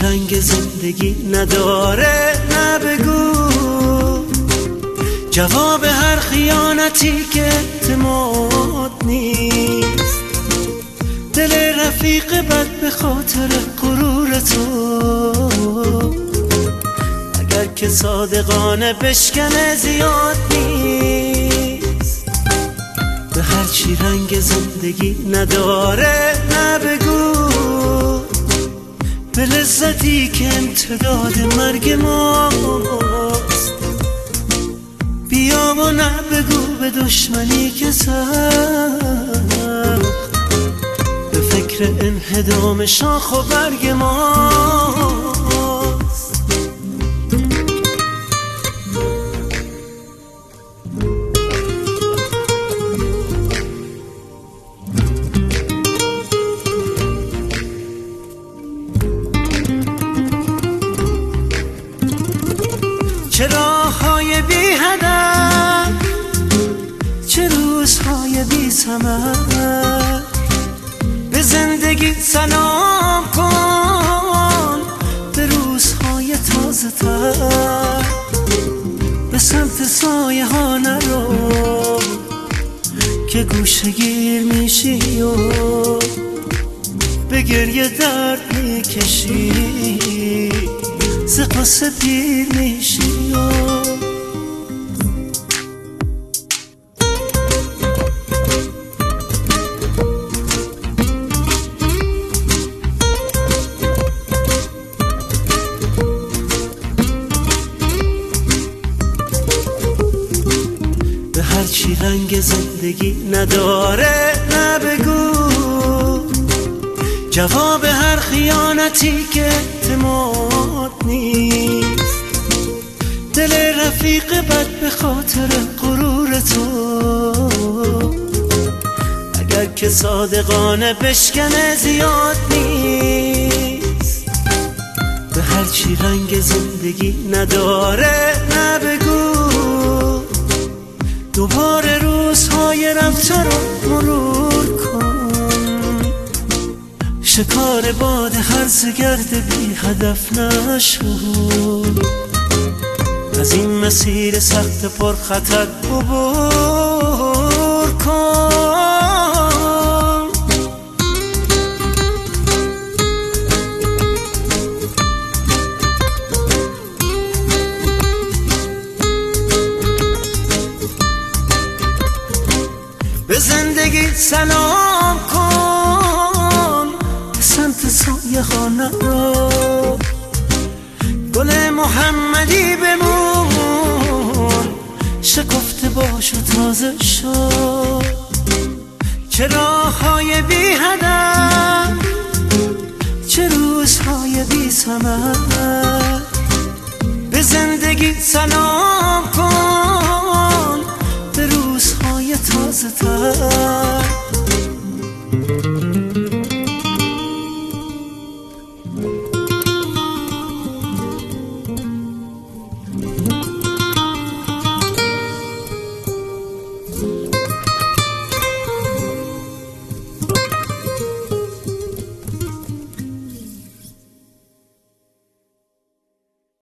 رنگ زندگی نداره؟ نه بگو جواب هر خیانتی که اعتماد نیست. دل رفیق بد به خاطر غرور تو، اگر که صادقانه بشکنه زیاد نیست. به هرچی رنگ زندگی نداره؟ نه بگو به لذتی که امتداد مرگ ماست. بیا و نه بگو به دشمنی که سخت به فکر انهدام شاخ و برگ ماست. چه راه‌های بی هدف، چه روزهای بی ثمر. به زندگی سلام کن، به روزهای تازه تر. به سمت سایه ها نرو که گوشه گیر میشی و به گریه درد میکشی، ز قصه پیر میشی. به هرچی رنگ زندگی نداره؟ نه بگو جواب هر خیانتی که اعتماد نیست. دل رفیق بد به خاطر غرور تو، اگر که صادقانه بشکنه زیاد نیست. به هرچی رنگ زندگی نداره؟ نه بگو دوباره روزهای رفته رو مرور کن. شکار باد هرزه گرد بی هدف نشو، از این مسیر سخت پر خطر عبور کن. به زندگی سلام کن، به سمت سایه ها نرو. گل محمدی بمون، شکفته باش و تازه شو. چه راه‌های بی هدف، چه روزهای بی ثمر.